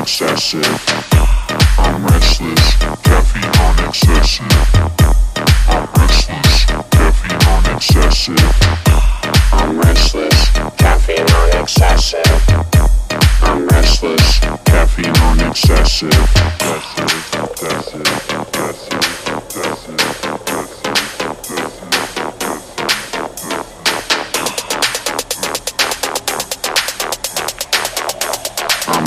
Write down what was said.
excessive. I'm restless, caffeine on excessive. I'm restless, caffeine on excessive. I'm restless, caffeine on excessive. I'm restless, caffeine on excessive.